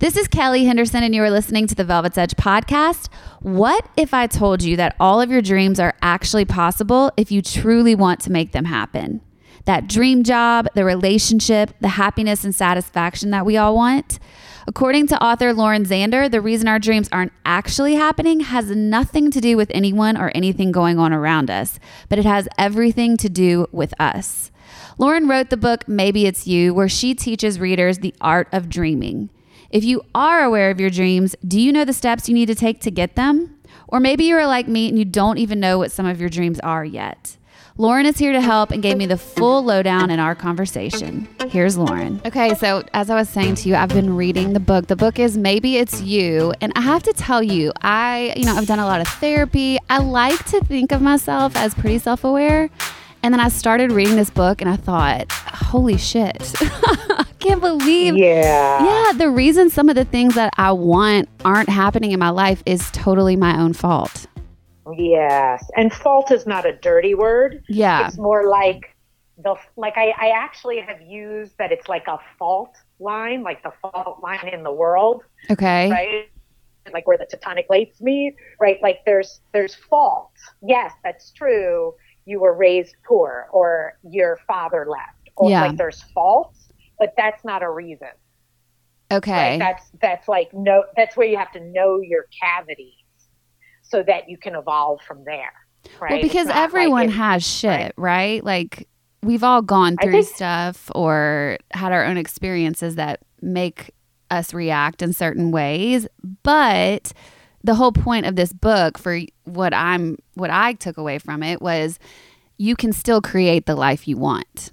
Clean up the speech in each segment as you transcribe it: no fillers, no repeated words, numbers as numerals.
This is Kelly Henderson, and you are listening to the Velvet's Edge podcast. What if I told you that all of your dreams are actually possible if you truly want to make them happen? That dream job, the relationship, the happiness and satisfaction that we all want? According to author Lauren Zander, the reason our dreams aren't actually happening has nothing to do with anyone or anything going on around us, but it has everything to do with us. Lauren wrote the book, Maybe It's You, where she teaches readers the art of dreaming. If you are aware of your dreams, do you know the steps you need to take to get them? Or maybe you're like me and you don't even know what some of your dreams are yet. Lauren is here to help and gave me the full lowdown in our conversation. Here's Lauren. Okay, so as I was saying to you, I've been reading the book. The book is Maybe It's You. And I have to tell you, I've done a lot of therapy. I like to think of myself as pretty self-aware. And then I started reading this book and I thought, holy shit, I can't believe. Yeah, the reason some of the things that I want aren't happening in my life is totally my own fault. Yes. And fault is not a dirty word. Yeah. It's more like I actually have used that it's like a fault line, like the fault line in the world. Okay. Right? Like where the tectonic plates meet, right? Like there's fault. Yes, that's true. You were raised poor or your father left. Or like there's faults, but that's not a reason. Okay. Right? That's where you have to know your cavities so that you can evolve from there. Right? Well, because everyone has shit, right? Like we've all gone through stuff or had our own experiences that make us react in certain ways. But the whole point of this book, for what I took away from it, was you can still create the life you want.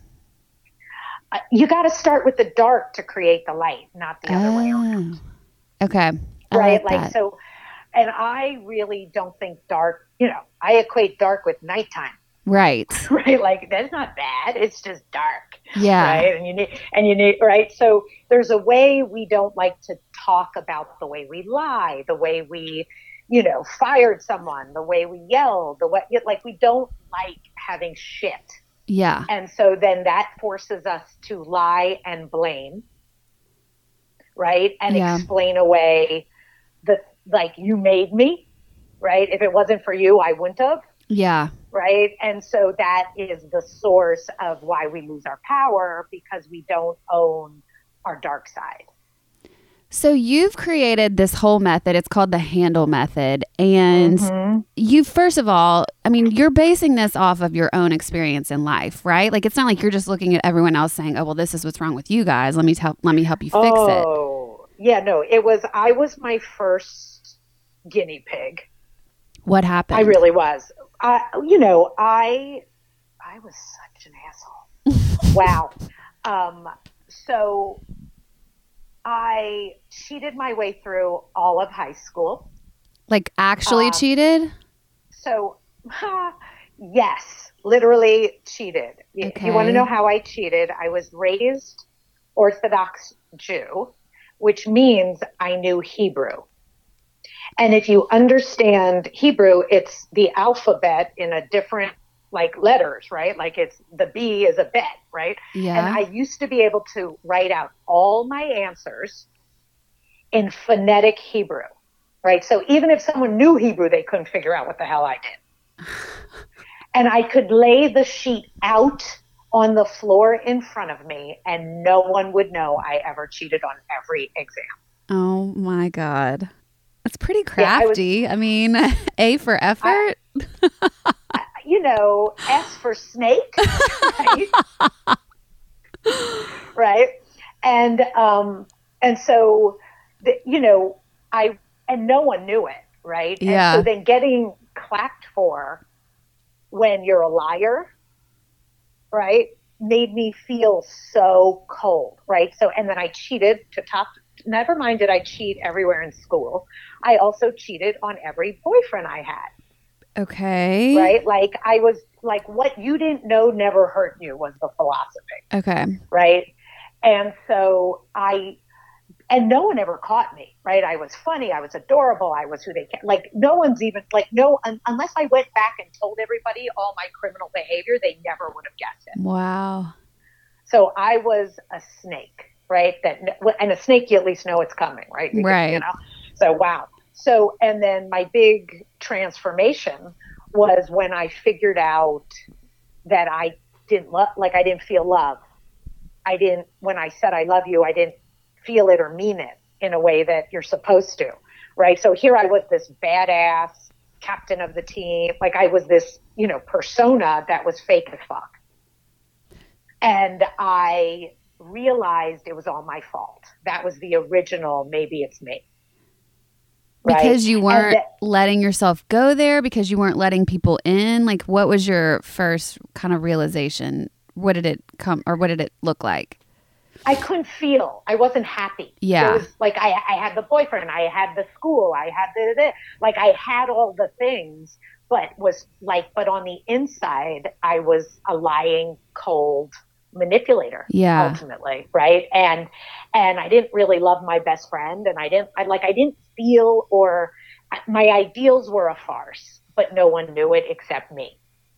You got to start with the dark to create the light, not the other way around. Okay. Right. Like so, and I really don't think dark, I equate dark with nighttime. Right. Right. Like that's not bad. It's just dark. Yeah. Right. And you need, right. So there's a way we don't like to talk about the way we lie, the way we, fired someone, the way we yelled, the way, like we don't like having shit. Yeah. And so then that forces us to lie and blame. Right. And explain away you made me. Right. If it wasn't for you, I wouldn't have. Yeah. Right. And so that is the source of why we lose our power, because we don't own our dark side. So you've created this whole method. It's called the Handle Method. And you, first of all, you're basing this off of your own experience in life, right? Like, it's not like you're just looking at everyone else saying, oh, well, this is what's wrong with you guys. Let me help you fix it. Oh, yeah, no, I was my first guinea pig. What happened? I really was. I was such an asshole. Wow. So I cheated my way through all of high school. Like actually cheated? So, yes, literally cheated. Okay. You want to know how I cheated? I was raised Orthodox Jew, which means I knew Hebrew. And if you understand Hebrew, it's the alphabet in a different letters, right? Like it's the B is a bet, right? Yeah. And I used to be able to write out all my answers in phonetic Hebrew, right? So even if someone knew Hebrew, they couldn't figure out what the hell I did. And I could lay the sheet out on the floor in front of me and no one would know I ever cheated on every exam. Oh my God. That's pretty crafty. Yeah, A for effort. S for snake, right? Right. And so, and no one knew it. Right. Yeah. And so then getting clapped for when you're a liar, right, made me feel so cold. Right. So, and then I cheated never mind did I cheat everywhere in school. I also cheated on every boyfriend I had. Okay. Right? Like I was like, what you didn't know never hurt you was the philosophy. Okay. Right? And so and no one ever caught me, right? I was funny. I was adorable. I was who they can. Like no one's even unless I went back and told everybody all my criminal behavior, they never would have guessed it. Wow. So I was a snake, right? And a snake, you at least know it's coming, right? Right. You know? So, wow. So, and then my big transformation was when I figured out that I didn't I didn't feel love. When I said I love you, I didn't feel it or mean it in a way that you're supposed to, right? So here I was, this badass captain of the team. Like I was this, persona that was fake as fuck. And I realized it was all my fault. That was the original, maybe it's me. Right? Because you weren't letting yourself go there, because you weren't letting people in. Like, what was your first kind of realization? What did it look like? I couldn't feel. I wasn't happy. Yeah. It was like I had the boyfriend, I had the school, I had like I had all the things, but on the inside, I was a lying, cold manipulator. Yeah. Ultimately, right? And I didn't really love my best friend, and I didn't feel, or my ideals were a farce, but no one knew it except me.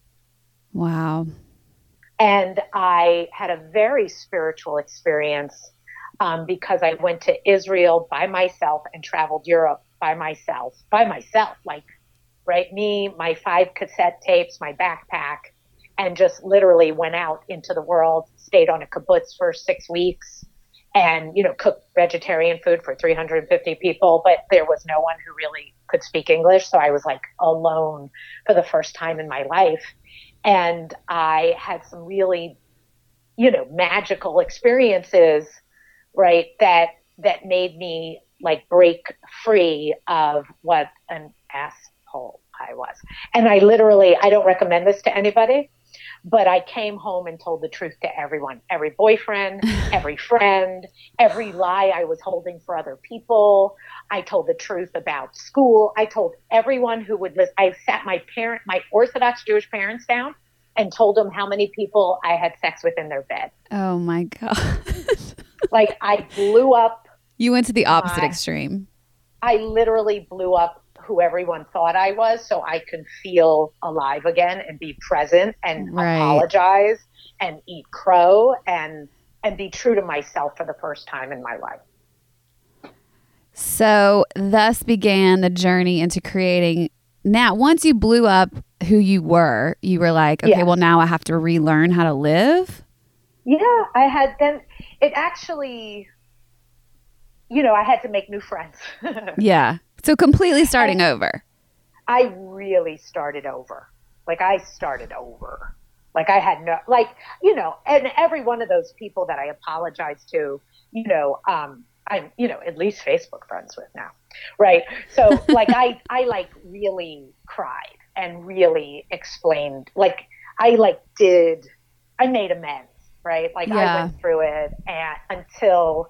Wow. And I had a very spiritual experience because I went to Israel by myself and traveled Europe by myself, like, right? Me, my 5 cassette tapes, my backpack, and just literally went out into the world, stayed on a kibbutz for 6 weeks, and, cooked vegetarian food for 350 people, but there was no one who really could speak English. So I was like alone for the first time in my life. And I had some really, magical experiences, right, that made me like break free of what an asshole I was. And I don't recommend this to anybody, but I came home and told the truth to everyone, every boyfriend, every friend, every lie I was holding for other people. I told the truth about school. I told everyone who would listen. I sat my Orthodox Jewish parents down and told them how many people I had sex with in their bed. Oh my God. Like I blew up. You went to the opposite extreme. I literally blew up who everyone thought I was, so I could feel alive again and be present and apologize and eat crow and be true to myself for the first time in my life. So thus began the journey into creating. Now, once you blew up who you were like, okay, well now I have to relearn how to live. Yeah, I had then it actually, I had to make new friends. Yeah. So completely starting over. I really started over. Like I started over. Like I had no, and every one of those people that I apologized to, I'm, at least Facebook friends with now. Right. So like, I really cried and really explained, I made amends. Right. Like I went through it until,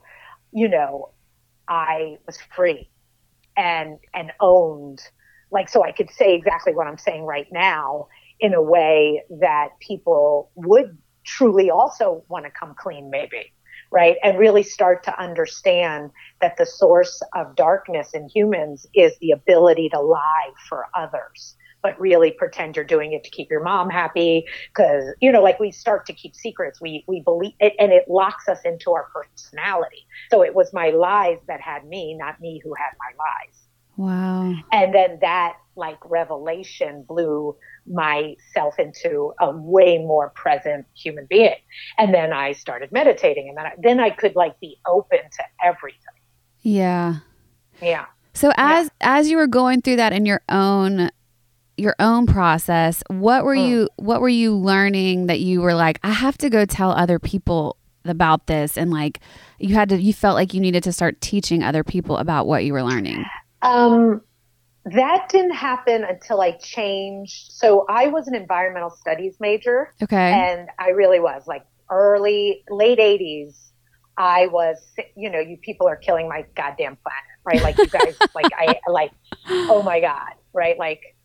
I was free and owned, so I could say exactly what I'm saying right now in a way that people would truly also want to come clean, maybe, right? And really start to understand that the source of darkness in humans is the ability to lie for others, but really pretend you're doing it to keep your mom happy. Because, we start to keep secrets. We believe it, and it locks us into our personality. So it was my lies that had me, not me who had my lies. Wow. And then that revelation blew myself into a way more present human being. And then I started meditating, and then I could be open to everything. Yeah. Yeah. So as you were going through that in your own process, what were you learning that you were like, I have to go tell other people about this, and you felt like you needed to start teaching other people about what you were learning? That didn't happen until I changed. So I was an environmental studies major. Okay. And I really was late 80s. I was, you people are killing my goddamn planet, right? Like you guys, oh my God, right?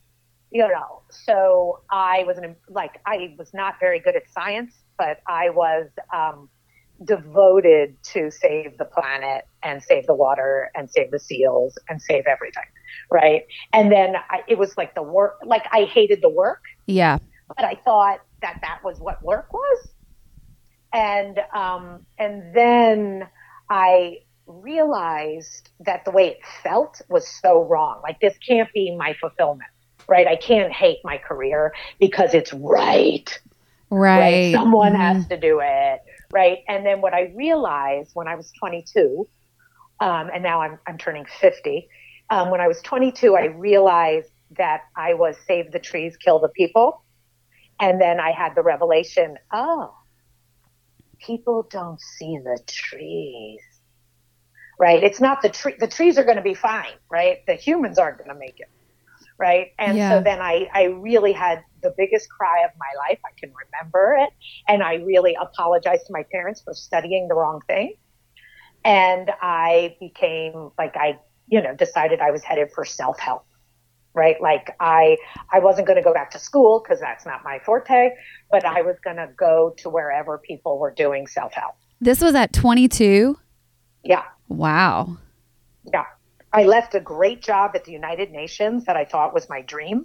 So I was not very good at science, but I was, devoted to save the planet and save the water and save the seals and save everything. Right. And then it was the work, I hated the work. Yeah. But I thought that was what work was. And then I realized that the way it felt was so wrong. Like, this can't be my fulfillment, right? I can't hate my career because it's right. Right. Someone has to do it. Right. And then what I realized when I was 22, and now I'm turning 50. When I was 22, I realized that I was save the trees, kill the people. And then I had the revelation, oh, people don't see the trees. Right. It's not the tree. The trees are going to be fine. Right. The humans aren't going to make it. Right. And so then I really had the biggest cry of my life. I can remember it. And I really apologized to my parents for studying the wrong thing. And I became decided I was headed for self-help. Right. Like I wasn't going to go back to school because that's not my forte, but I was going to go to wherever people were doing self-help. This was at 22? Yeah. Wow. Yeah. I left a great job at the United Nations that I thought was my dream.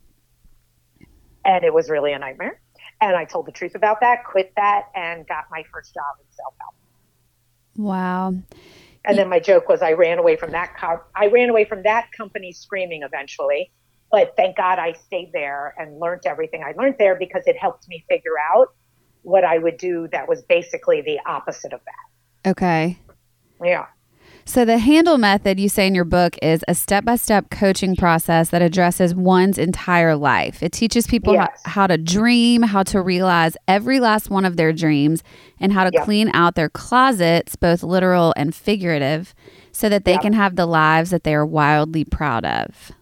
And it was really a nightmare. And I told the truth about that, quit that, and got my first job in self-help. Wow. And then my joke was I ran away from that company screaming eventually. But thank God I stayed there and learned everything I learned there, because it helped me figure out what I would do that was basically the opposite of that. Okay. Yeah. So the Handle method, you say in your book, is a step-by-step coaching process that addresses one's entire life. It teaches people how to dream, how to realize every last one of their dreams, and how to clean out their closets, both literal and figurative, so that they can have the lives that they are wildly proud of.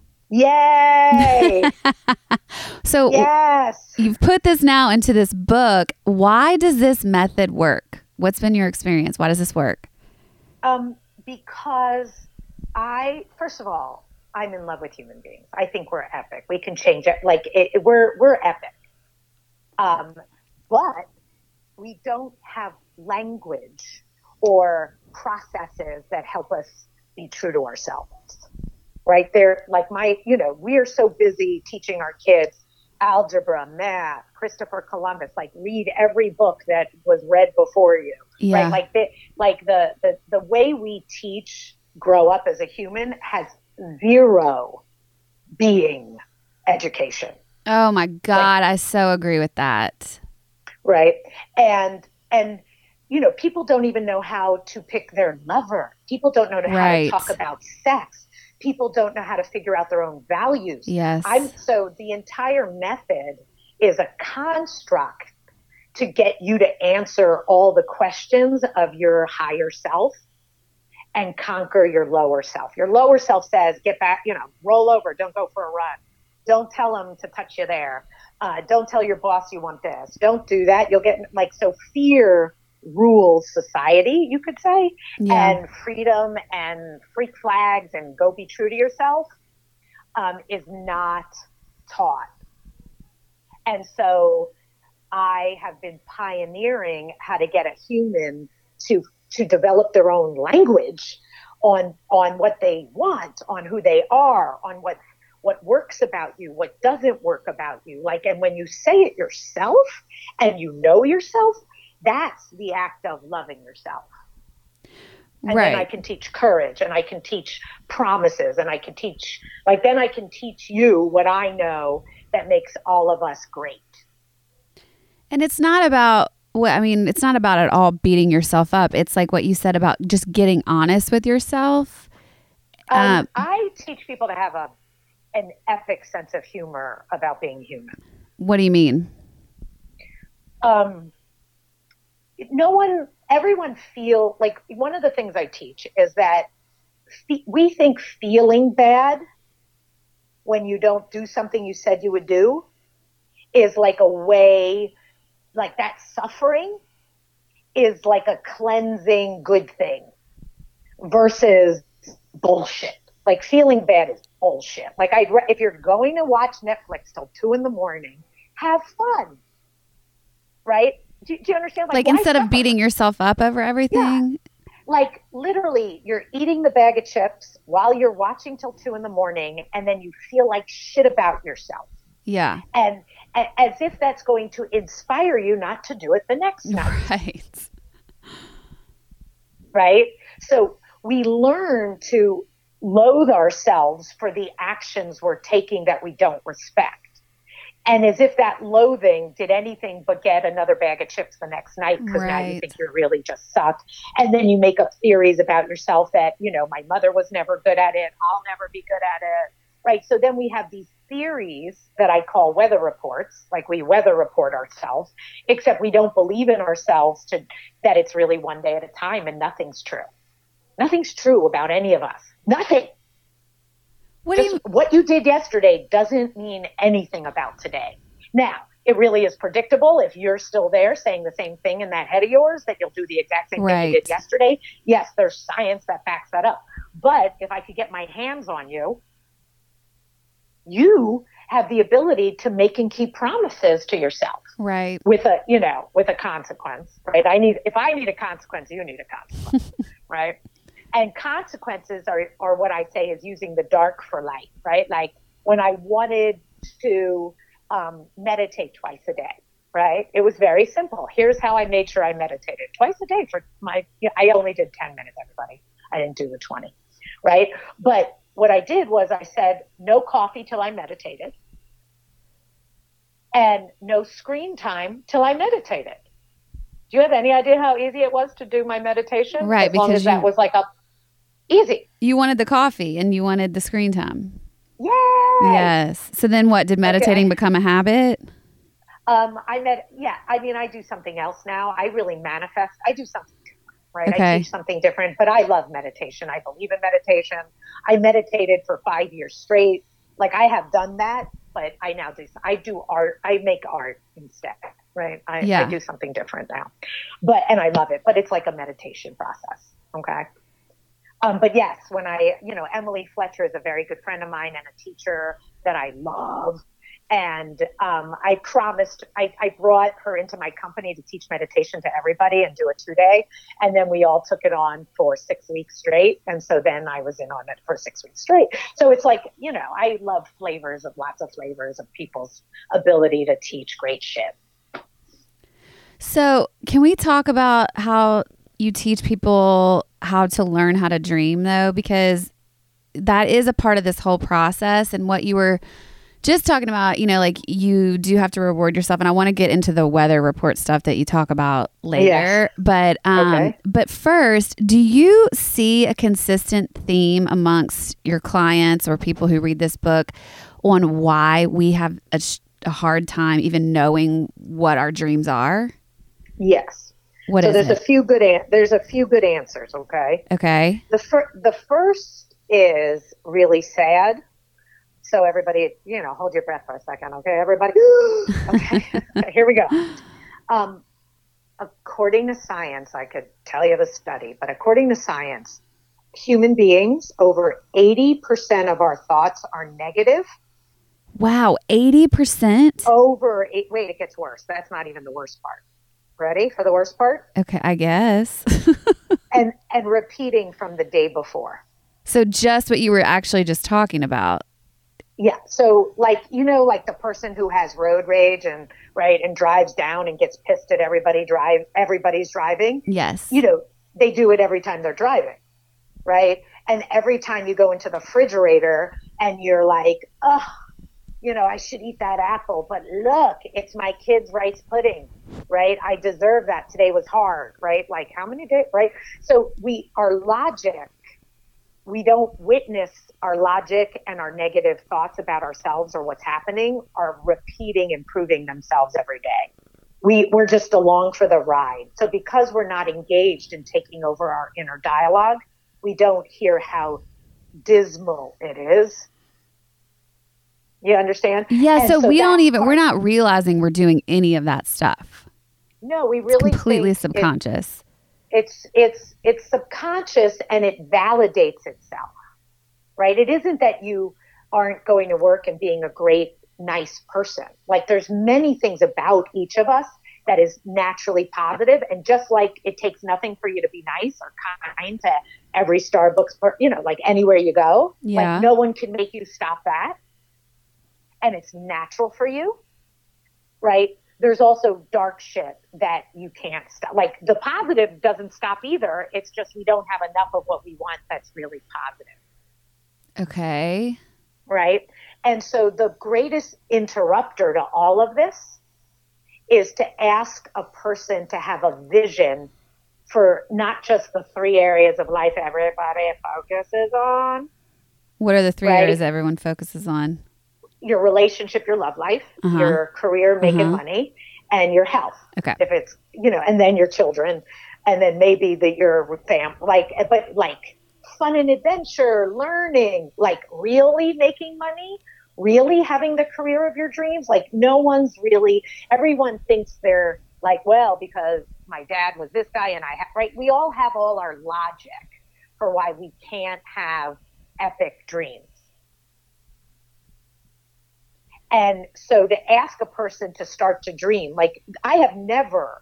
Yay! So you've put this now into this book. Why does this method work? What's been your experience? Why does this work? Because first of all, I'm in love with human beings. I think we're epic. We can change it. We're epic. But we don't have language or processes that help us be true to ourselves. Right? We are so busy teaching our kids algebra, math, Christopher Columbus, read every book that was read before you. Yeah. Right? The way we teach grow up as a human has zero being education. Oh my God. I so agree with that. Right. And people don't even know how to pick their lover. People don't know how to talk about sex. People don't know how to figure out their own values. Yes. So the entire method is a construct to get you to answer all the questions of your higher self and conquer your lower self. Your lower self says, get back, roll over, don't go for a run. Don't tell them to touch you there. Don't tell your boss you want this. Don't do that. You'll get so fear rules society, you could say, and freedom and freak flags and go be true to yourself is not taught. And so I have been pioneering how to get a human to develop their own language on what they want, on who they are, on what works about you, what doesn't work about you. And when you say it yourself and you know yourself, that's the act of loving yourself. And then I can teach courage, and I can teach promises, and I can teach, then I can teach you what I know that makes all of us great. And it's not about, it's not about at all beating yourself up. It's like what you said about just getting honest with yourself. I teach people to have an epic sense of humor about being human. What do you mean? Everyone feel one of the things I teach is that we think feeling bad when you don't do something you said you would do is a way, that suffering is a cleansing good thing versus bullshit. Feeling bad is bullshit. If you're going to watch Netflix till 2 a.m, have fun. Right? Do you understand? Instead of beating yourself up over everything? Yeah. Literally, you're eating the bag of chips while you're watching till 2 a.m, and then you feel like shit about yourself. Yeah. And as if that's going to inspire you not to do it the next night. Right. right? So we learn to loathe ourselves for the actions we're taking that we don't respect. And as if that loathing did anything but get another bag of chips the next night, because now you think you're really just sucked. And then you make up theories about yourself that, my mother was never good at it. I'll never be good at it. Right. So then we have these theories that I call weather reports, like we weather report ourselves, except we don't believe in ourselves that it's really one day at a time, and nothing's true. Nothing's true about any of us. Nothing. What you did yesterday doesn't mean anything about today. Now, it really is predictable if you're still there saying the same thing in that head of yours, that you'll do the exact same thing you did yesterday. Yes, there's science that backs that up. But if I could get my hands on you, you have the ability to make and keep promises to yourself. Right. With a consequence, right? If I need a consequence, you need a consequence, right? And consequences are what I say is using the dark for light, right? Like when I wanted to meditate twice a day, right? It was very simple. Here's how I made sure I meditated twice a day I only did 10 minutes, everybody. I didn't do the 20, right? But what I did was I said, no coffee till I meditated, and no screen time till I meditated. Do you have any idea how easy it was to do my meditation? Right. As long as that was easy. You wanted the coffee and you wanted the screen time. Yes. So then what? Did meditating become a habit? I do something else now. I really manifest. I do something different, right? Okay. I teach something different, but I love meditation. I believe in meditation. I meditated for 5 years straight. Like I have done that, but I do art. I make art instead, right? I do something different now, and I love it, but it's like a meditation process. Okay. But yes, when Emily Fletcher is a very good friend of mine and a teacher that I love. And I promised, I brought her into my company to teach meditation to everybody and do a 2-day. And then we all took it on for 6 weeks straight. And so then I was in on it for 6 weeks straight. So it's like, I love lots of flavors of people's ability to teach great shit. So can we talk about how you teach people how to learn how to dream, though? Because that is a part of this whole process. And what you were just talking about, like you do have to reward yourself. And I want to get into the weather report stuff that you talk about later. Yes. But first, do you see a consistent theme amongst your clients or people who read this book on why we have a hard time even knowing what our dreams are? Yes. There's a few good answers. Okay. Okay. The first is really sad. So everybody, hold your breath for a second. Okay, everybody. Okay. Here we go. According to science, I could tell you the study, but according to science, human beings, over 80% of our thoughts are negative. Wow, 80%? Wait, it gets worse. That's not even the worst part. Ready for the worst part? Okay, I guess. and repeating from the day before. So just what you were actually just talking about. Yeah. So like the person who has road rage and drives down and gets pissed at everybody's driving. Yes. They do it every time they're driving. Right. And every time you go into the refrigerator and you're like, oh, I should eat that apple, but look, it's my kid's rice pudding, right? I deserve that. Today was hard, right? Like how many days, right? So our logic, we don't witness our logic, and our negative thoughts about ourselves or what's happening are repeating and proving themselves every day. We're just along for the ride. So because we're not engaged in taking over our inner dialogue, we don't hear how dismal it is. You understand? Yeah. So we're not realizing we're doing any of that stuff. No, we really it's completely subconscious. It's subconscious, and it validates itself, right? It isn't that you aren't going to work and being a great, nice person. Like there's many things about each of us that is naturally positive. And just like it takes nothing for you to be nice or kind to every Starbucks, like anywhere you go, like no one can make you stop that. And it's natural for you, right? there's also dark shit that you can't stop. Like the positive doesn't stop either. It's just we don't have enough of what we want that's really positive. Okay. Right? And so the greatest interrupter to all of this is to ask a person to have a vision for not just the 3 areas of life everybody focuses on. What are the 3 areas everyone focuses on? Your relationship, your love life, your career, making money, and your health. Okay. If it's, and then your children, and then maybe your family, but fun and adventure, learning, like really making money, really having the career of your dreams. Like everyone thinks they're like, well, because my dad was this guy and right? We all have all our logic for why we can't have epic dreams. And so to ask a person to start to dream, like I have never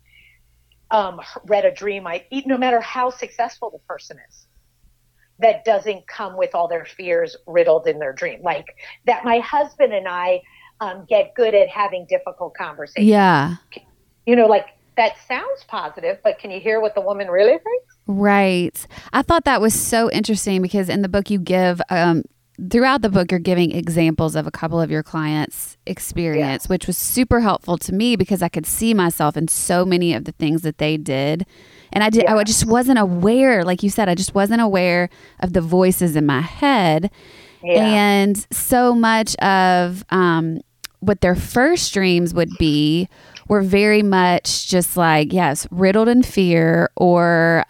read a dream, no matter how successful the person is, that doesn't come with all their fears riddled in their dream. Like that my husband and I get good at having difficult conversations. Yeah. Like that sounds positive, but can you hear what the woman really thinks? Right. I thought that was so interesting because in the book you give throughout the book, you're giving examples of a couple of your clients' experience, which was super helpful to me because I could see myself in so many of the things that they did. And I just wasn't aware, like you said, I just wasn't aware of the voices in my head. Yeah. And so much of what their first dreams would be were very much just like, riddled in fear or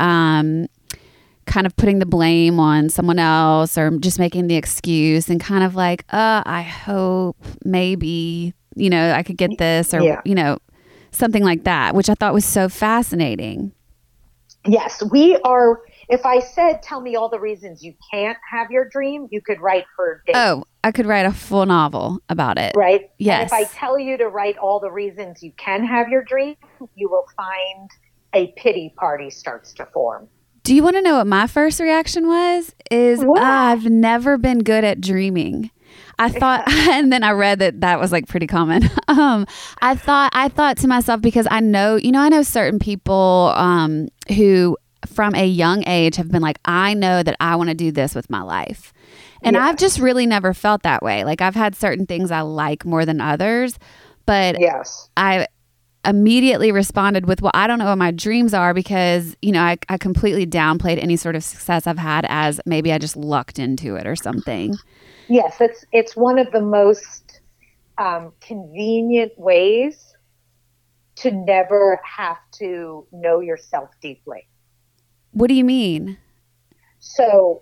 kind of putting the blame on someone else or just making the excuse and kind of like, I hope maybe, I could get this or, something like that, which I thought was so fascinating. Yes, if I said, tell me all the reasons you can't have your dream, you could write for days. Oh, I could write a full novel about it. Right? Yes. And if I tell you to write all the reasons you can have your dream, you will find a pity party starts to form. Do you want to know what my first reaction was? I've never been good at dreaming. I thought, and then I read that was like pretty common. I thought to myself, because I know certain people who from a young age have been like, I know that I want to do this with my life. And I've just really never felt that way. Like I've had certain things I like more than others, but I immediately responded with, well, I don't know what my dreams are because, I completely downplayed any sort of success I've had as maybe I just lucked into it or something. Yes, it's one of the most convenient ways to never have to know yourself deeply. What do you mean? So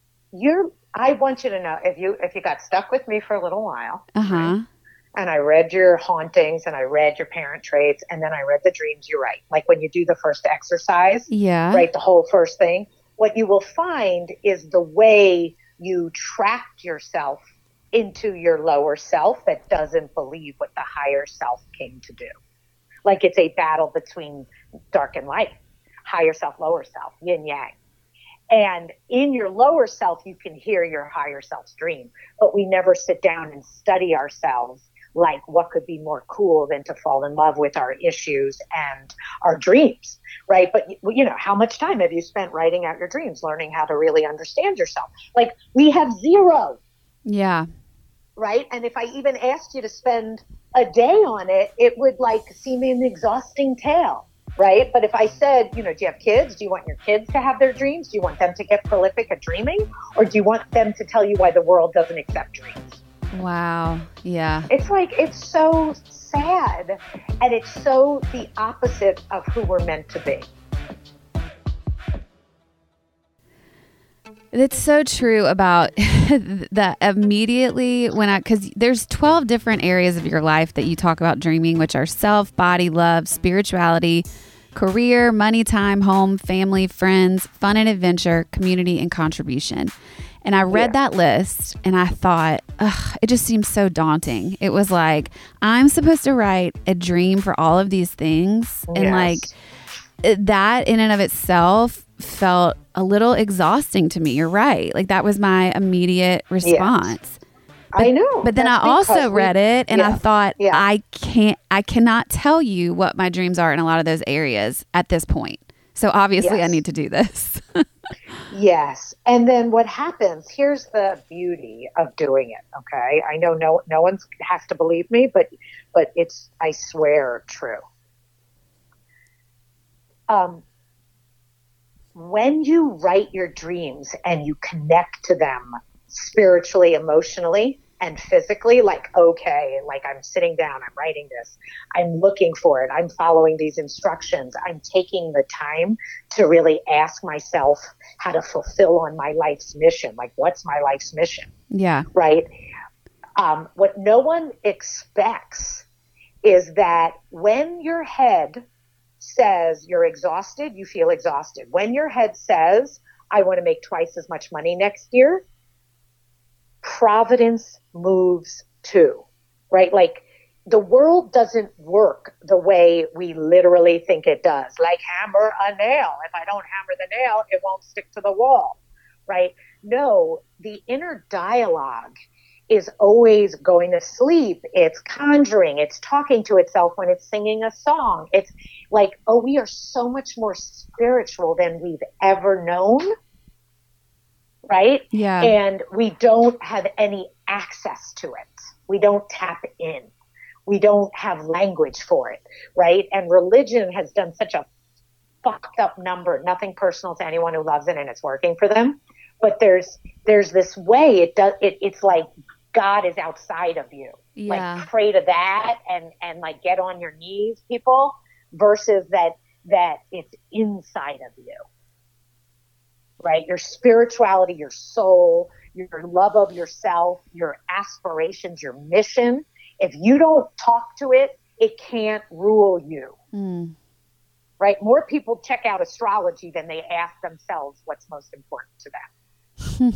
I want you to know if you got stuck with me for a little while, right? And I read your hauntings and I read your parent traits and then I read the dreams you write. Like when you do the first exercise, write the whole first thing. What you will find is the way you trapped yourself into your lower self that doesn't believe what the higher self came to do. Like it's a battle between dark and light, higher self, lower self, yin yang. And in your lower self, you can hear your higher self's dream, but we never sit down and study ourselves like what could be more cool than to fall in love with our issues and our dreams, right? But how much time have you spent writing out your dreams, learning how to really understand yourself? Like we have zero. Yeah. Right? And if I even asked you to spend a day on it, it would seem an exhausting tale. Right? But if I said, do you have kids? Do you want your kids to have their dreams? Do you want them to get prolific at dreaming? Or do you want them to tell you why the world doesn't accept dreams? Wow. Yeah. It's so sad. And it's so the opposite of who we're meant to be. It's so true about that immediately because there's 12 different areas of your life that you talk about dreaming, which are self, body, love, spirituality, career, money, time, home, family, friends, fun and adventure, community, and contribution. And I read that list and I thought, it just seems so daunting. It was like, I'm supposed to write a dream for all of these things. Yes. And that in and of itself felt a little exhausting to me. You're right. That was my immediate response. I know. But then I That's also because read it and I yeah, thought, yeah. I cannot tell you what my dreams are in a lot of those areas at this point. So obviously I Yes. need to do this. Yes. And then what happens, here's the beauty of doing it. Okay. I know no one has to believe me, but it's, I swear, true. When you write your dreams and you connect to them spiritually, emotionally, and physically, like, okay, like I'm sitting down, I'm writing this, I'm looking for it, I'm following these instructions, I'm taking the time to really ask myself how to fulfill on my life's mission. Like, what's my life's mission? Yeah. Right? What no one expects is that when your head says you're exhausted, you feel exhausted. When your head says, I want to make twice as much money next year, providence moves too, right? Like, the world doesn't work the way we literally think it does. Like hammer a nail. If I don't hammer the nail, it won't stick to the wall, right? No, the inner dialogue is always going to sleep. It's conjuring. It's talking to itself when it's singing a song. It's like, oh, we are so much more spiritual than we've ever known, right? Yeah. And we don't have any access to it. We don't tap in. We don't have language for it, right? And religion has done such a fucked up number. Nothing personal to anyone who loves it and it's working for them. But there's this way it's like God is outside of you. Yeah. Like, pray to that and like get on your knees, people, versus that it's inside of you. Right? Your spirituality, your soul, your love of yourself, your aspirations, your mission. If you don't talk to it, it can't rule you. Mm. Right? More people check out astrology than they ask themselves what's most important to them.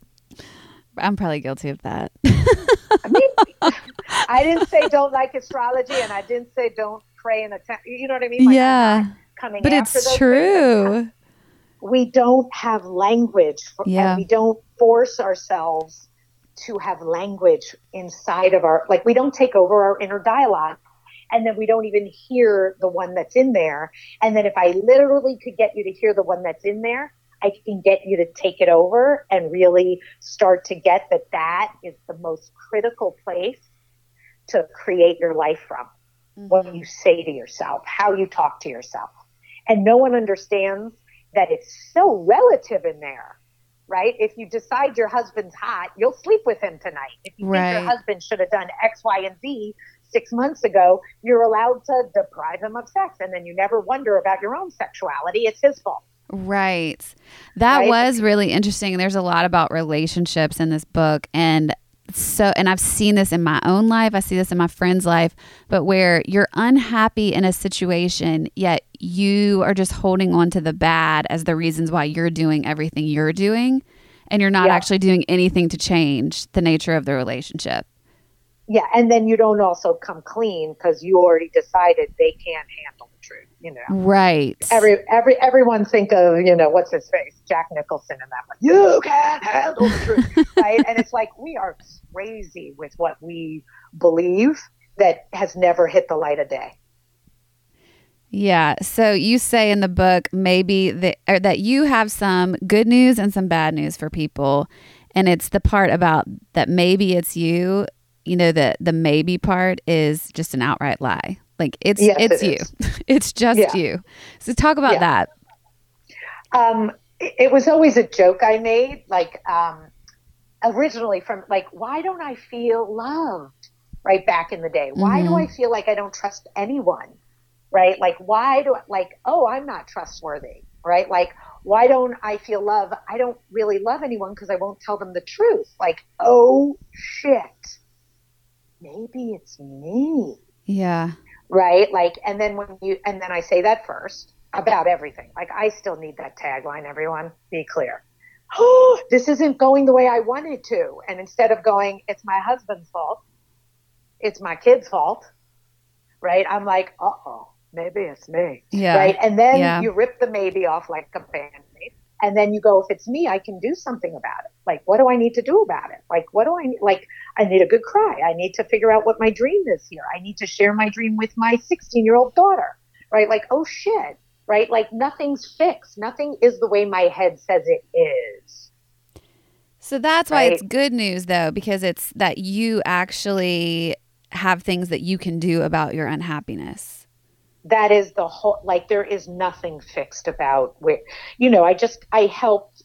I'm probably guilty of that. I mean, I didn't say don't like astrology, and I didn't say don't pray in a you know what I mean? Like, yeah. coming But after it's those true. things. We don't have language and we don't force ourselves to have language inside of like, we don't take over our inner dialogue, and then we don't even hear the one that's in there. And then if I literally could get you to hear the one that's in there, I can get you to take it over and really start to get that is the most critical place to create your life from. Mm-hmm. What you say to yourself, how you talk to yourself. And no one understands that it's so relative in there, right? If you decide your husband's hot, you'll sleep with him tonight. If you think your husband should have done X, Y, and Z 6 months ago, you're allowed to deprive him of sex. And then you never wonder about your own sexuality. It's his fault. Right. That was really interesting. There's a lot about relationships in this book. And I've seen this in my own life. I see this in my friend's life, but where you're unhappy in a situation, yet you are just holding on to the bad as the reasons why you're doing everything you're doing. And you're not actually doing anything to change the nature of the relationship. Yeah. And then you don't also come clean because you already decided they can't handle the truth, you know? Right. Everyone think of, what's his face? Jack Nicholson in that one. You can't handle the truth. Right. And it's like, we are crazy with what we believe that has never hit the light of day. Yeah. So you say in the book, maybe that you have some good news and some bad news for people. And it's the part about that maybe it's you. The maybe part is just an outright lie. Like it's you. It's just you. So talk about that. It was always a joke I made, like originally from like, why don't I feel loved? Right back in the day. Why do I feel like I don't trust anyone? Right? Like, I'm not trustworthy. Right? Like, why don't I feel love? I don't really love anyone because I won't tell them the truth. Like, oh shit. Maybe it's me. Yeah. Right. Like, and then I say that first about everything. Like, I still need that tagline, everyone. Be clear. Oh, this isn't going the way I wanted to. And instead of going, it's my husband's fault, it's my kid's fault. Right. I'm like, maybe it's me. Yeah. Right. And then you rip the maybe off like a Band-Aid. And then you go, if it's me, I can do something about it. Like, what do I need to do about it? Like, what do I need? Like, I need a good cry. I need to figure out what my dream is here. I need to share my dream with my 16-year-old daughter, right? Like, oh shit, right? Like, nothing's fixed. Nothing is the way my head says it is. So that's why Right? it's good news, though, because it's that you actually have things that you can do about your unhappiness. That is the whole, like, there is nothing fixed about where, I helped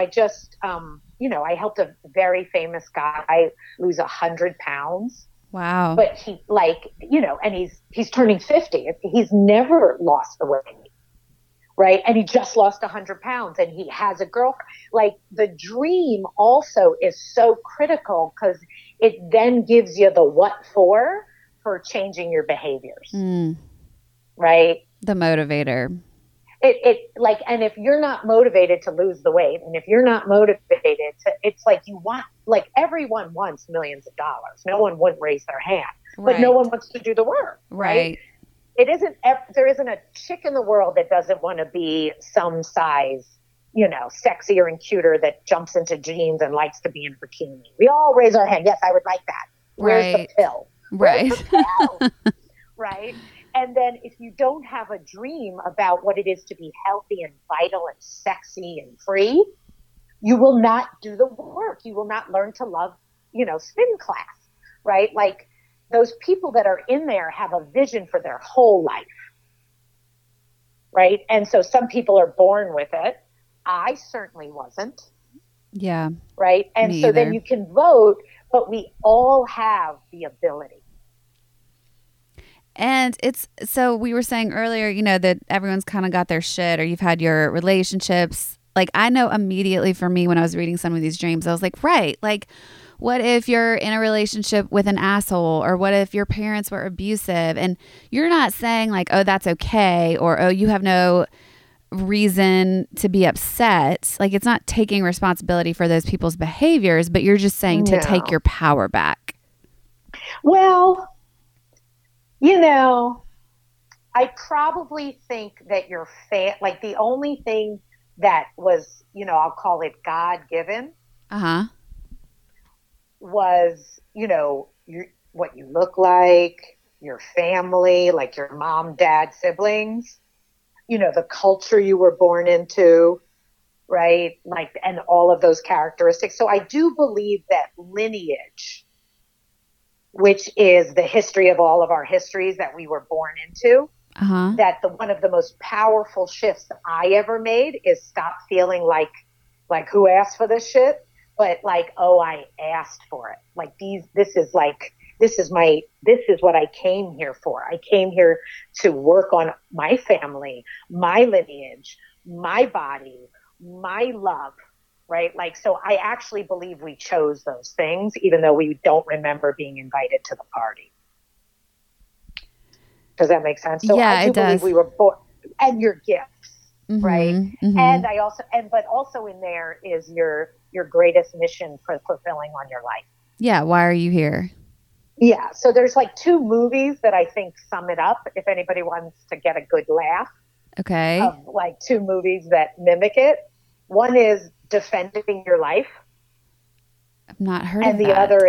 a very famous guy lose 100 pounds. Wow. But he, like, and he's turning 50. He's never lost the weight. Right. And he just lost 100 pounds and he has a girlfriend. Like, the dream also is so critical because it then gives you the what for changing your behaviors. Right. The motivator. It like, and if you're not motivated to lose the weight, and if you're not motivated to, it's like you want, like, everyone wants millions of dollars. No one would raise their hand, but no one wants to do the work. Right. It isn't, there isn't a chick in the world that doesn't want to be some size, sexier and cuter that jumps into jeans and likes to be in bikini. We all raise our hand. Yes, I would like that. Where's the pill? Right. Where's the pill? Right. And then if you don't have a dream about what it is to be healthy and vital and sexy and free, you will not do the work. You will not learn to love, spin class, right? Like, those people that are in there have a vision for their whole life, right? And so some people are born with it. I certainly wasn't. Yeah. Right? And so then you can vote, but we all have the ability. And so we were saying earlier, that everyone's kind of got their shit, or you've had your relationships. Like, I know immediately for me when I was reading some of these dreams, I was like, right, like, what if you're in a relationship with an asshole, or what if your parents were abusive? And you're not saying like, oh, that's okay, or, oh, you have no reason to be upset. Like, it's not taking responsibility for those people's behaviors, but you're just saying to take your power back. Well, I probably think that your like, the only thing that was, I'll call it God-given, was, what you look like, your family, like your mom, dad, siblings, the culture you were born into, right? Like, and all of those characteristics. So I do believe that lineage, which is the history of all of our histories that we were born into, that one of the most powerful shifts that I ever made is stop feeling like who asked for this shit, but like, oh, I asked for it. Like, this is what I came here for. I came here to work on my family, my lineage, my body, my love, right? Like, so I actually believe we chose those things, even though we don't remember being invited to the party. Does that make sense? So yeah, I do believe we were born, and your gifts, right? And but also in there is your greatest mission for fulfilling on your life. Yeah. Why are you here? Yeah. So there's like 2 movies that I think sum it up, if anybody wants to get a good laugh. Okay. Of like 2 movies that mimic it. One is Defending Your Life. I've not heard of that. And the other,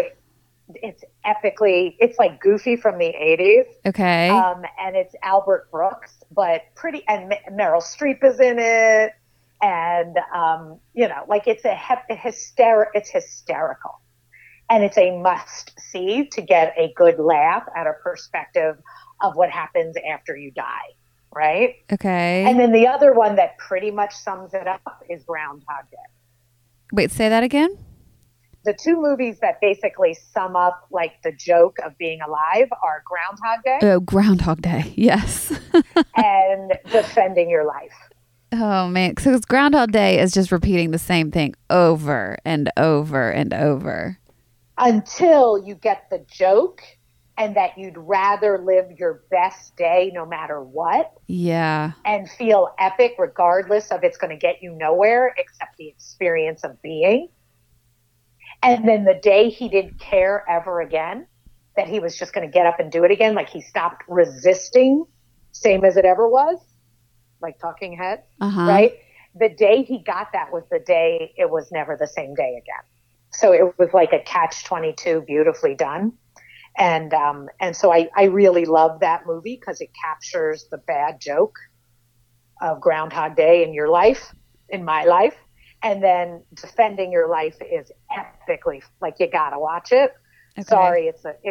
it's like Goofy from the 80s. Okay. And it's Albert Brooks, but and Meryl Streep is in it. And, like, it's it's hysterical. And it's a must see to get a good laugh at a perspective of what happens after you die. Right? Okay. And then the other one that pretty much sums it up is Groundhog Day. Wait, say that again? The 2 movies that basically sum up like the joke of being alive are Groundhog Day. Oh, Groundhog Day. Yes. And Defending Your Life. Oh, man. Because Groundhog Day is just repeating the same thing over and over and over. Until you get the joke and that you'd rather live your best day no matter what. Yeah. And feel epic regardless of it's going to get you nowhere except the experience of being. And then the day he didn't care ever again, that he was just going to get up and do it again, like he stopped resisting, same as it ever was, like Talking Heads, right? the day he got that was the day it was never the same day again. So it was like a catch-22 beautifully done. And so I really love that movie because it captures the bad joke of Groundhog Day in your life, in my life. And then Defending Your Life is epically, like, you gotta watch it. Okay. Sorry,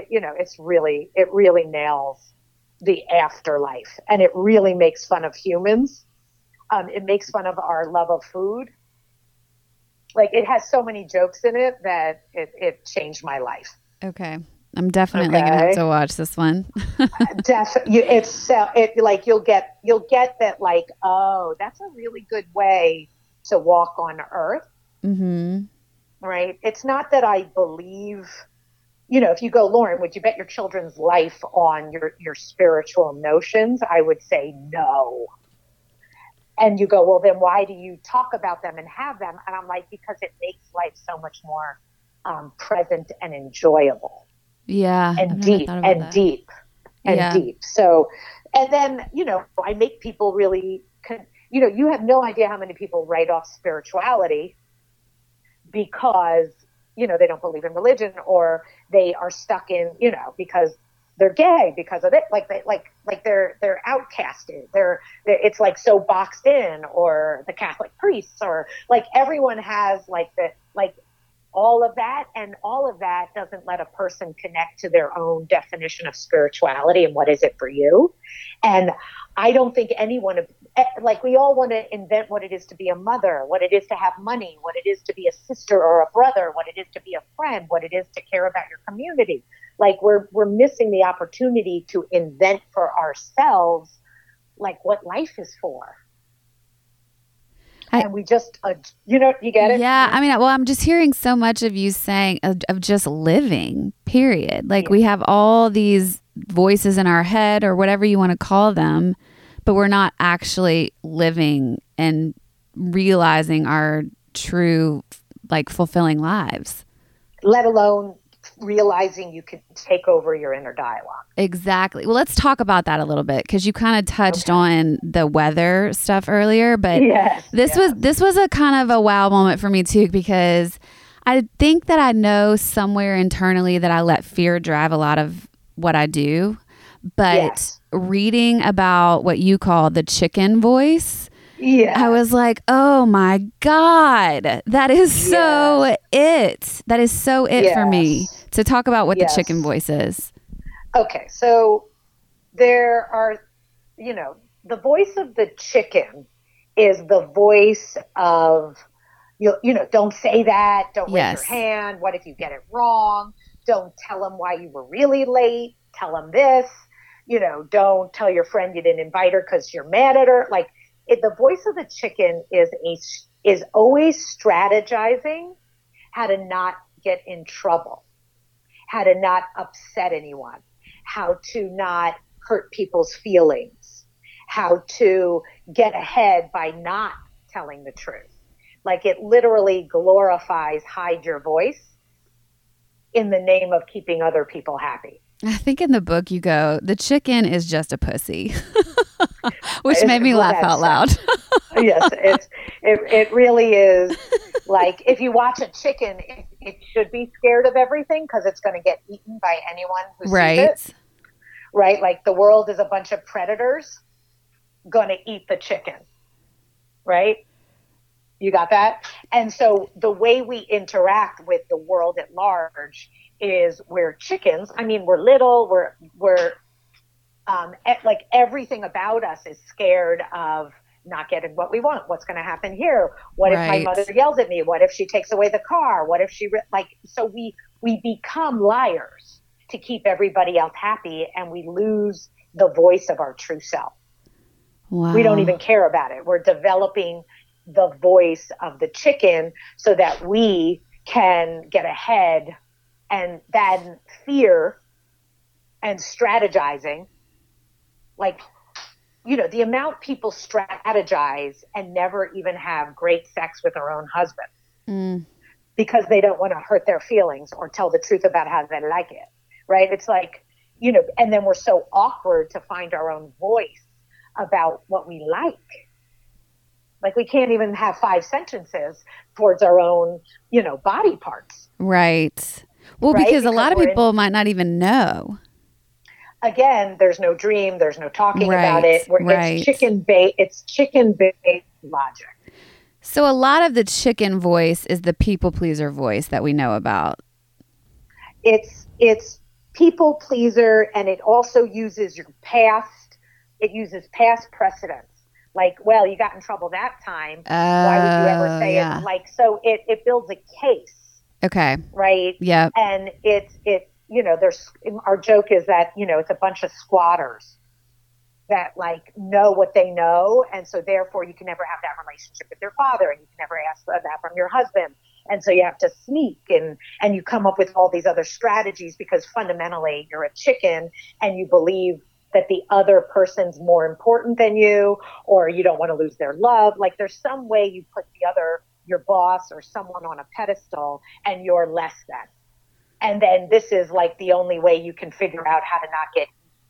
it really nails the afterlife, and it really makes fun of humans. It makes fun of our love of food. Like, it has so many jokes in it that it changed my life. Okay. I'm definitely gonna have to watch this one. Definitely, you'll get that, like, oh, that's a really good way to walk on earth. Mm-hmm. Right? It's not that I believe, if you go, Lauren, would you bet your children's life on your spiritual notions? I would say no. And you go, well, then why do you talk about them and have them? And I'm like, because it makes life so much more present and enjoyable. Yeah. And deep. So, and then, I make people really, you have no idea how many people write off spirituality because, they don't believe in religion, or they are stuck in, because they're gay, because of it. They're outcasted. It's like so boxed in, or the Catholic priests, or like everyone has all of that, and all of that doesn't let a person connect to their own definition of spirituality and what is it for you. And I don't think anyone, we all want to invent what it is to be a mother, what it is to have money, what it is to be a sister or a brother, what it is to be a friend, what it is to care about your community. Like, we're missing the opportunity to invent for ourselves, like, what life is for. And we just, you get it? Yeah. I mean, well, I'm just hearing so much of you saying of just living, period. Like, we have all these voices in our head, or whatever you want to call them, but we're not actually living and realizing our true, fulfilling lives. Let alone realizing you could take over your inner dialogue. Exactly. Well, let's talk about that a little bit, because you kind of touched on the weather stuff earlier, but this was a kind of a wow moment for me too, because I think that I know somewhere internally that I let fear drive a lot of what I do, but reading about what you call the chicken voice, I was like, oh my God, that is so it. That is so it for me. To talk about what the chicken voice is. Okay, so there are, the voice of the chicken is the voice of, don't say that, don't raise your hand, what if you get it wrong, don't tell them why you were really late, tell them this, don't tell your friend you didn't invite her because you're mad at her. Like, the voice of the chicken is always strategizing how to not get in trouble, how to not upset anyone, how to not hurt people's feelings, how to get ahead by not telling the truth. Like, it literally glorifies hide your voice in the name of keeping other people happy. I think in the book you go, the chicken is just a pussy, which made me laugh out loud. Yes, it really is. Like, if you watch a chicken, it should be scared of everything because it's going to get eaten by anyone who sees it. Right? Like, the world is a bunch of predators going to eat the chicken. Right? You got that? And so the way we interact with the world at large is we're chickens. I mean, we're little, we're like, everything about us is scared of not getting what we want. What's going to happen here? What if my mother yells at me? What if she takes away the car? What if she, so we become liars to keep everybody else happy, and we lose the voice of our true self. Wow. We don't even care about it. We're developing the voice of the chicken so that we can get ahead, and then fear and strategizing, like, the amount people strategize and never even have great sex with their own husband because they don't want to hurt their feelings or tell the truth about how they like it. Right. It's like, and then we're so awkward to find our own voice about what we like. Like we can't even have 5 sentences towards our own, body parts. Right. Well, right? because a lot of people might not even know. Again, there's no dream. There's no talking about Right, it. right. It's chicken-based logic. So a lot of the chicken voice is the people pleaser voice that we know about. It's people pleaser, and it also uses your past. It uses past precedents. Like, well, you got in trouble that time. Why would you ever say it? Like, so it builds a case. Okay. Right. Yep. And there's, our joke is that, it's a bunch of squatters that like know what they know. And so therefore you can never have that relationship with your father, and you can never ask that from your husband. And so you have to sneak and you come up with all these other strategies because fundamentally you're a chicken and you believe that the other person's more important than you, or you don't want to lose their love. Like there's some way you put your boss or someone on a pedestal and you're less than. And then this is like the only way you can figure out how to not get.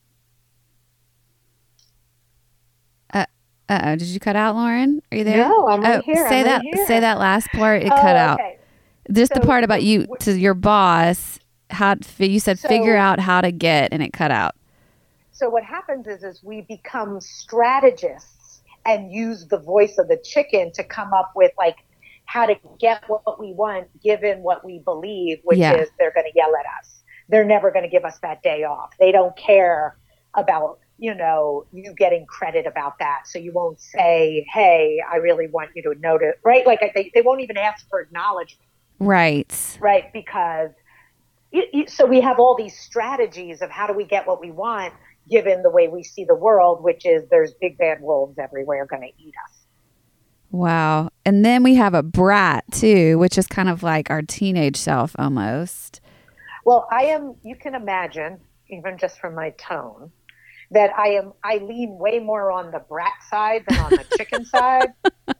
Did you cut out, Lauren? Are you there? No, I'm right here. Say that last part. It cut out. Just the part about you to your boss. You said figure out how to get, and it cut out. So what happens is we become strategists and use the voice of the chicken to come up with like how to get what we want, given what we believe, which is they're going to yell at us. They're never going to give us that day off. They don't care about, you getting credit about that. So you won't say, hey, I really want you to notice, right? Like they won't even ask for acknowledgement. Right. Right. Because so we have all these strategies of how do we get what we want, given the way we see the world, which is there's big bad wolves everywhere going to eat us. Wow. And then we have a brat too, which is kind of like our teenage self almost. Well, you can imagine, even just from my tone, that I lean way more on the brat side than on the chicken side.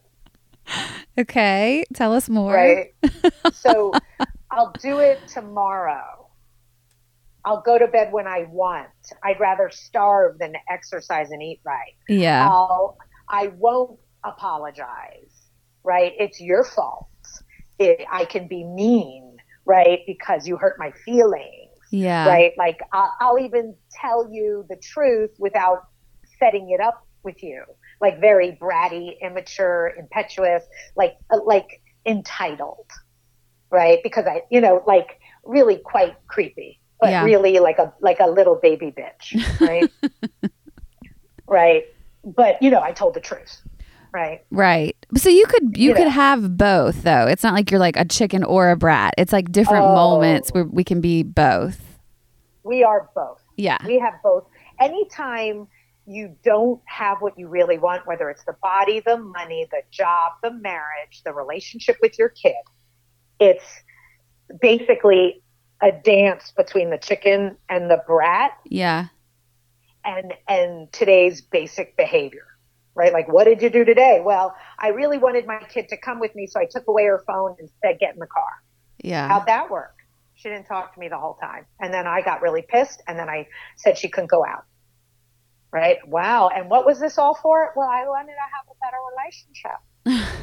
Okay. Tell us more. Right. So I'll do it tomorrow. I'll go to bed when I want. I'd rather starve than exercise and eat right. Yeah. I won't apologize, right? It's your fault. I can be mean, right? Because you hurt my feelings. Yeah. Right. Like I'll even tell you the truth without setting it up with you. Like very bratty, immature, impetuous, like entitled. Right. Because like really quite creepy, but really like a little baby bitch. Right. Right. But I told the truth. Right. Right. So you could have both though. It's not like you're like a chicken or a brat. It's like different moments where we can be both. We are both. Yeah. We have both. Anytime you don't have what you really want, whether it's the body, the money, the job, the marriage, the relationship with your kid, it's basically a dance between the chicken and the brat. Yeah. And today's basic behavior. Right? Like, what did you do today? Well, I really wanted my kid to come with me, so I took away her phone and said, get in the car. Yeah. How'd that work? She didn't talk to me the whole time. And then I got really pissed, and then I said she couldn't go out. Right? Wow. And what was this all for? Well, I wanted to have a better relationship.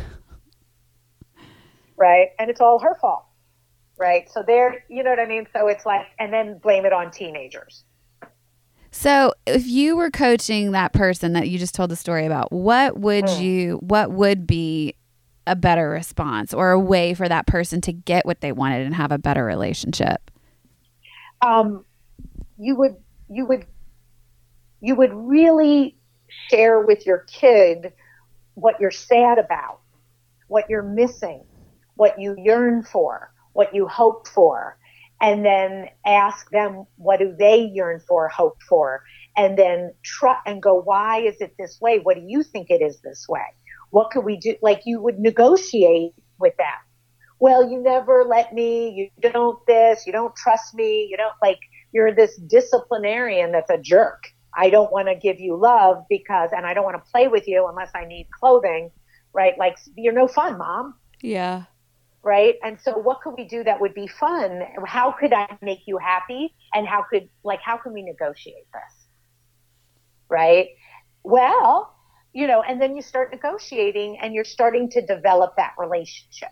Right? And it's all her fault. Right? So you know what I mean? So it's like, and then blame it on teenagers. So if you were coaching that person that you just told the story about, what would be a better response or a way for that person to get what they wanted and have a better relationship? You would really share with your kid what you're sad about, what you're missing, what you yearn for, what you hope for. And then ask them, what do they yearn for, hope for? And then try and go, why is it this way? What do you think it is this way? What could we do? Like you would negotiate with them. Well, you never let me, you don't this, you don't trust me, you don't you're this disciplinarian that's a jerk. I don't want to give you love and I don't want to play with you unless I need clothing, right? Like you're no fun, Mom. Yeah. Right. And so what could we do that would be fun? How could I make you happy? And how can we negotiate this? Right. Well, and then you start negotiating and you're starting to develop that relationship.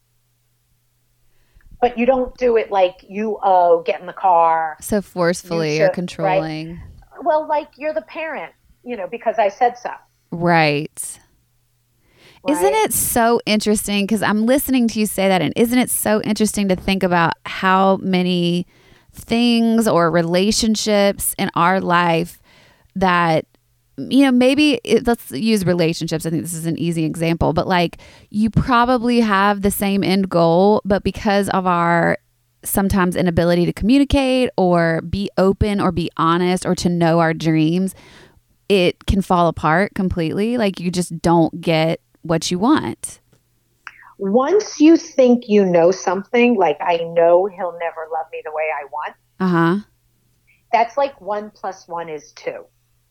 But you don't do it like get in the car. So forcefully or controlling. Right? Well, like you're the parent, because I said so. Right. Isn't it so interesting? Because I'm listening to you say that, and isn't it so interesting to think about how many things or relationships in our life that, let's use relationships. I think this is an easy example, but like you probably have the same end goal, but because of our sometimes inability to communicate or be open or be honest or to know our dreams, it can fall apart completely. Like you just don't get what you want. Once you think you know something, like I know he'll never love me the way I want. That's like 1 + 1 is 2.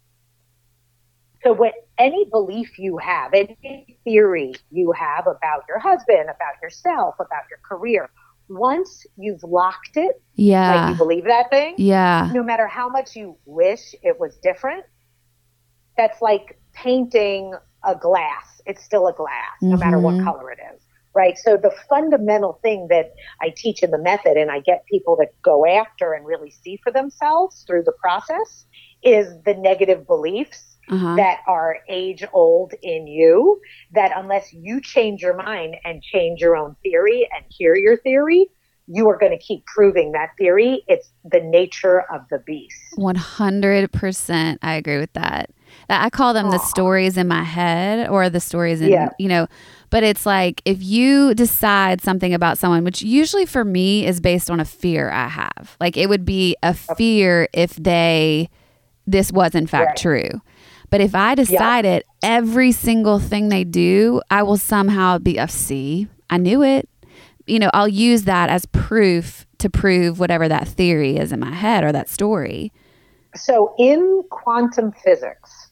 So what any belief you have, any theory you have about your husband, about yourself, about your career, once you've locked it, like you believe that thing, no matter how much you wish it was different, that's like painting a glass. It's still a glass, no matter what color it is, right? So the fundamental thing that I teach in the method, and I get people to go after and really see for themselves through the process, is the negative beliefs that are age old in you, that unless you change your mind and change your own theory and hear your theory, you are going to keep proving that theory. It's the nature of the beast. 100%. I agree with that. I call them the stories in my head or the stories in, but it's like if you decide something about someone, which usually for me is based on a fear I have, like it would be a fear if this was in fact true. But if I decided every single thing they do, I will somehow be see, I knew it. I'll use that as proof to prove whatever that theory is in my head or that story. So in quantum physics,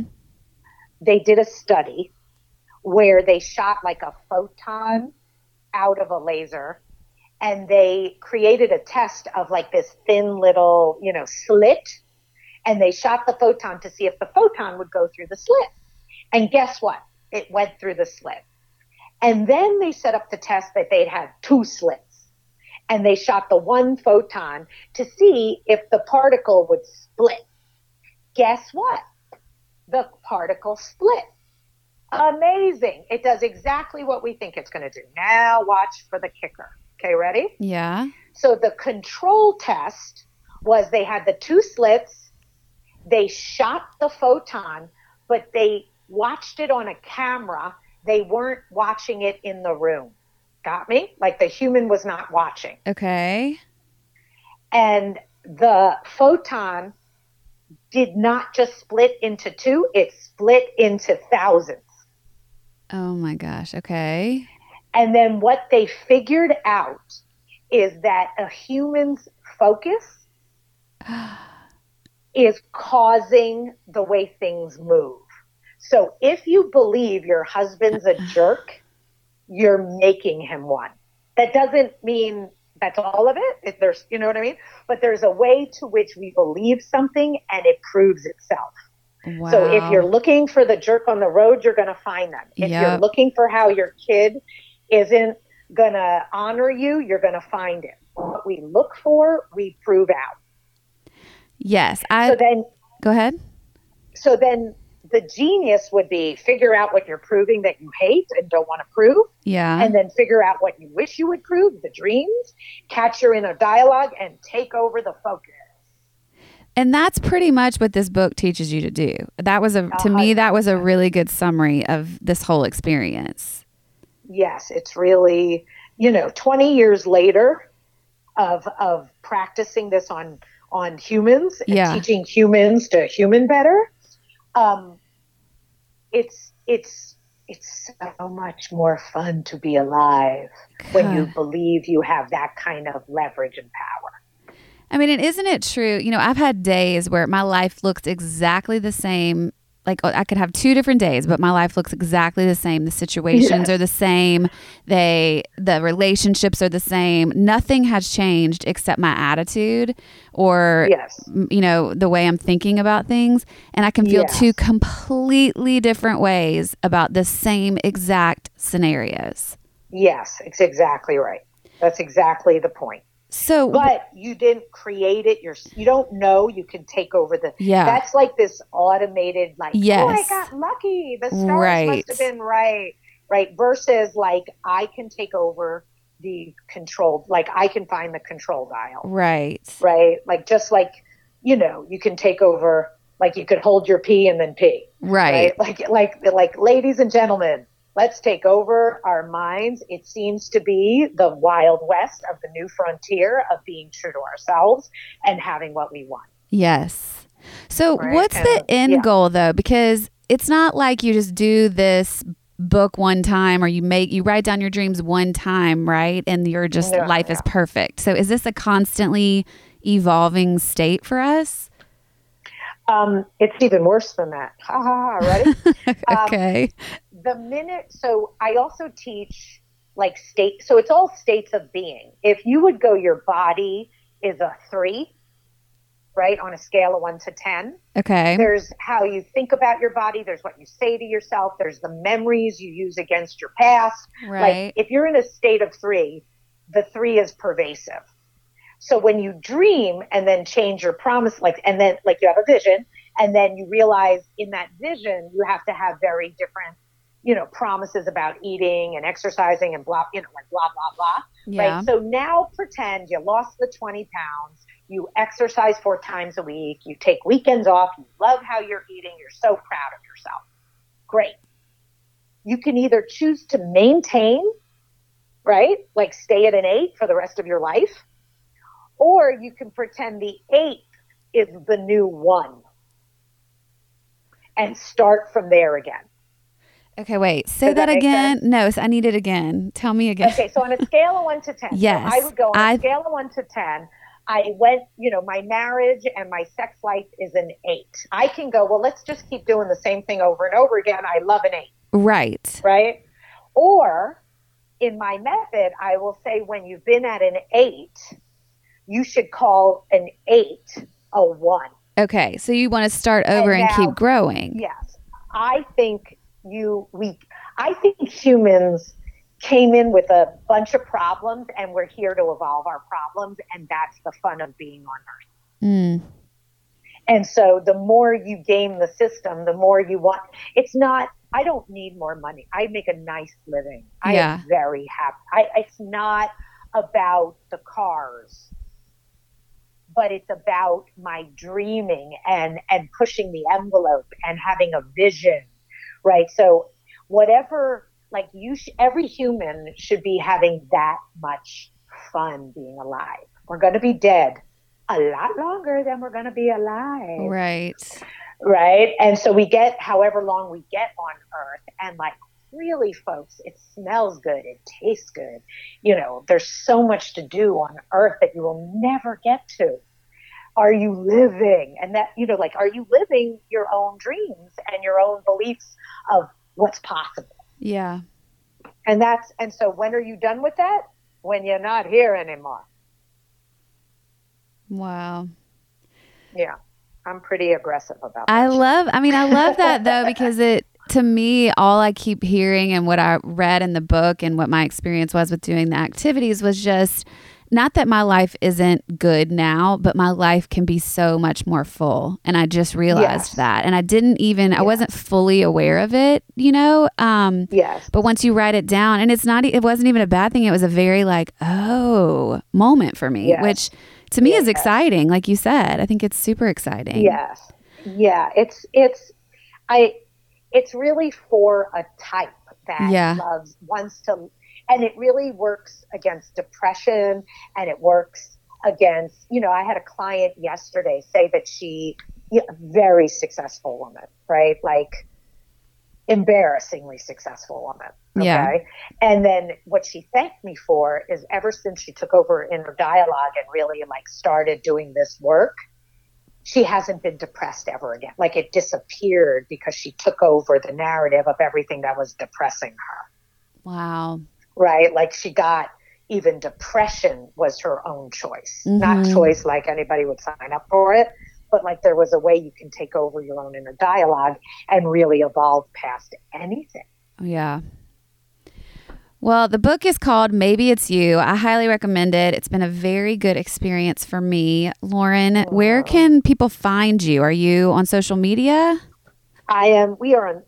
they did a study where they shot like a photon out of a laser, and they created a test of like this thin little, slit, and they shot the photon to see if the photon would go through the slit. And guess what? It went through the slit. And then they set up the test that they'd have 2 slits. And they shot the 1 photon to see if the particle would split. Guess what? The particle split. Amazing. It does exactly what we think it's going to do. Now watch for the kicker. Okay, ready? Yeah. So the control test was they had the 2 slits. They shot the photon, but they watched it on a camera. They weren't watching it in the room. Got me? Like the human was not watching. Okay. And the photon did not just split into 2, it split into thousands. Oh my gosh. Okay. And then what they figured out is that a human's focus is causing the way things move. So if you believe your husband's a jerk, you're making him one. That doesn't mean that's all of it. There's, you know what I mean? But there's a way to which we believe something and it proves itself. Wow. So if you're looking for the jerk on the road, you're going to find them. If you're looking for how your kid isn't going to honor you, you're going to find it. What we look for, we prove out. Yes. Go ahead. So then the genius would be figure out what you're proving that you hate and don't want to prove. Yeah. And then figure out what you wish you would prove, the dreams, catch your inner dialogue, and take over the focus. And that's pretty much what this book teaches you to do. That was to me, that was a really good summary of this whole experience. Yes, it's really, 20 years later of practicing this on humans and teaching humans to human better. It's so much more fun to be alive when you believe you have that kind of leverage and power. I mean, and isn't it true? I've had days where my life looks exactly the same like I could have 2 different days, but my life looks exactly the same. The situations are the same. The relationships are the same. Nothing has changed except my attitude or, the way I'm thinking about things. And I can feel 2 completely different ways about the same exact scenarios. Yes, it's exactly right. That's exactly the point. So, but you didn't create it. You don't know. You can take over that's like this automated, like, oh, I got lucky. The stars must have been right. Versus like, I can take over the control, like I can find the control dial. Right. Like, just like, you can take over, like you could hold your pee and then pee. Right. Like ladies and gentlemen, let's take over our minds. It seems to be the Wild West of the new frontier of being true to ourselves and having what we want. Yes. So what's the end goal though? Because it's not like you just do this book one time or you write down your dreams one time, right? And you're just life is perfect. So is this a constantly evolving state for us? It's even worse than that. Ha ha ha. Ready? Okay. So I also teach like state. So it's all states of being. If you would go, your body is a 3, right? On a scale of 1 to 10. Okay. There's how you think about your body. There's what you say to yourself. There's the memories you use against your past. Right. Like if you're in a state of 3, the 3 is pervasive. So when you dream and then change your promise, and then you have a vision, and then you realize in that vision, you have to have very different, promises about eating and exercising and blah, like blah, blah, blah. Yeah. Right. So now pretend you lost the 20 pounds, you exercise 4 times a week, you take weekends off, you love how you're eating, you're so proud of yourself. Great. You can either choose to maintain, right? Like stay at an 8 for the rest of your life, or you can pretend the 8 is the new 1 and start from there again. Okay, wait. Say that again. No, I need it again. Tell me again. Okay, so on a scale of 1 to 10. Yes. So I would go on a scale of 1 to 10. I went, my marriage and my sex life is an 8. I can go, well, let's just keep doing the same thing over and over again. I love an 8. Right. Right? Or in my method, I will say when you've been at an 8, you should call an 8 a 1. Okay, so you want to start over and keep growing. Yes. I think humans came in with a bunch of problems and we're here to evolve our problems, and that's the fun of being on Earth. Mm. And so the more you game the system, the more you want. It's not, I don't need more money. I make a nice living. I am very happy. It's not about the cars, but it's about my dreaming and pushing the envelope and having a vision, right? So whatever, like every human should be having that much fun being alive. We're going to be dead a lot longer than we're going to be alive. Right. Right. And so we get however long we get on Earth, and like, really, folks, it smells good. It tastes good. There's so much to do on Earth that you will never get to. Are you living? And that, are you living your own dreams and your own beliefs of what's possible? Yeah. And so when are you done with that? When you're not here anymore. Wow. Yeah. I'm pretty aggressive about that. I love that though, because to me, all I keep hearing and what I read in the book and what my experience was with doing the activities was just not that my life isn't good now, but my life can be so much more full. And I just realized that. And I wasn't fully aware of it, Yes. But once you write it down, and it wasn't even a bad thing. It was a very moment for me, which to me is exciting. Like you said, I think it's super exciting. Yes. Yeah. It's really for a type that wants to. And it really works against depression, and it works against, I had a client yesterday say that a very successful woman, right? Like embarrassingly successful woman. Okay. Yeah. And then what she thanked me for is ever since she took over Inner Dialogue and really like started doing this work, she hasn't been depressed ever again. Like it disappeared because she took over the narrative of everything that was depressing her. Wow. Right? Like she got, even depression was her own choice. Not choice like anybody would sign up for it, but like there was a way you can take over your own inner dialogue and really evolve past anything. Yeah. Well, the book is called Maybe It's You. I highly recommend it. It's been a very good experience for me. Lauren, where can people find you? Are you on social media? I am. We are,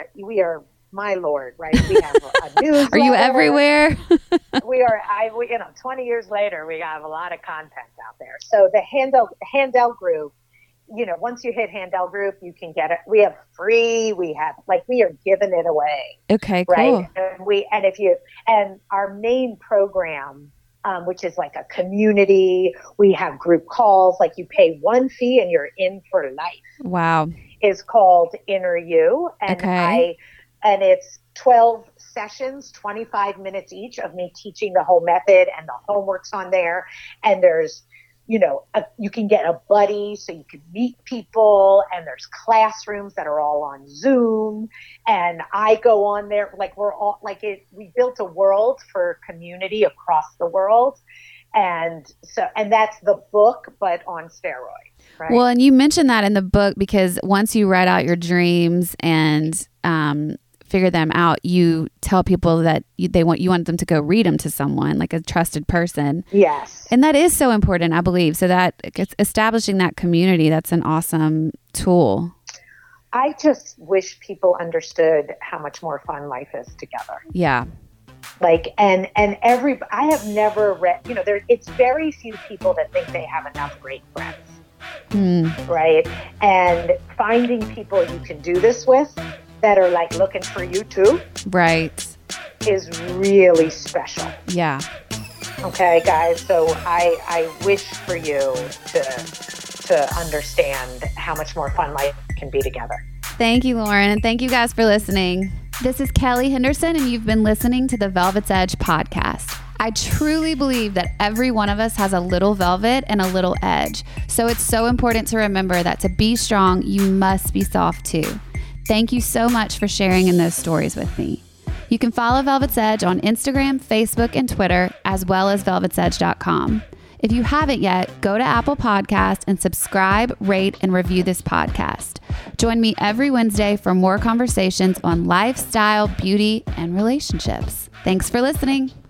my Lord, right? We have a newsletter. Are you everywhere? We are, 20 years later, we have a lot of content out there. So the Handel Group, once you hit Handel Group, you can get it. We have free. We are giving it away. Okay, cool. Right. And our main program, which is like a community, we have group calls, like you pay one fee and you're in for life. Wow. Is called Inner You. And and it's 12 sessions, 25 minutes each of me teaching the whole method, and the homework's on there. And there's, you can get a buddy so you can meet people, and there's classrooms that are all on Zoom. And I go on there, like we built a world for community across the world. And that's the book, but on steroids. Right? Well, and you mentioned that in the book, because once you write out your dreams and, figure them out, you tell people that you want them to go read them to someone, like a trusted person. Yes. And that is so important, I believe. So that establishing that community, that's an awesome tool. I just wish people understood how much more fun life is together. Yeah. Like, I have never read, it's very few people that think they have enough great friends. Right. And finding people you can do this with that are like looking for you too. Right. Is really special. Yeah. Okay, guys. So I wish for you to understand how much more fun life can be together. Thank you, Lauren. And thank you guys for listening. This is Kelly Henderson, and you've been listening to the Velvet's Edge podcast. I truly believe that every one of us has a little velvet and a little edge. So it's so important to remember that to be strong, you must be soft too. Thank you so much for sharing in those stories with me. You can follow Velvet's Edge on Instagram, Facebook, and Twitter, as well as velvetsedge.com. If you haven't yet, go to Apple Podcasts and subscribe, rate, and review this podcast. Join me every Wednesday for more conversations on lifestyle, beauty, and relationships. Thanks for listening.